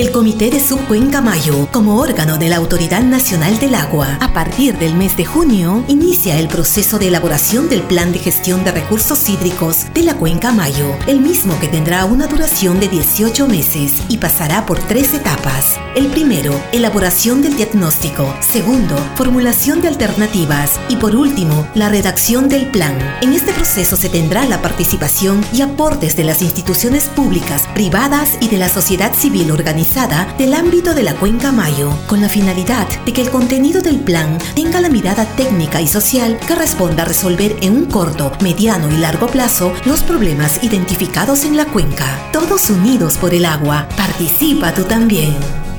El Comité de Subcuenca Mayo, como órgano de la Autoridad Nacional del Agua, a partir del mes de junio, inicia el proceso de elaboración del Plan de Gestión de Recursos Hídricos de la Cuenca Mayo, el mismo que tendrá una duración de 18 meses y pasará por 3 etapas. El primero, elaboración del diagnóstico. Segundo, formulación de alternativas. Y por último, la redacción del plan. En este proceso se tendrá la participación y aportes de las instituciones públicas, privadas y de la sociedad civil organizada del ámbito de la Cuenca Mayo, con la finalidad de que el contenido del plan tenga la mirada técnica y social que responda a resolver en un corto, mediano y largo plazo los problemas identificados en la cuenca. Todos unidos por el agua. Participa tú también.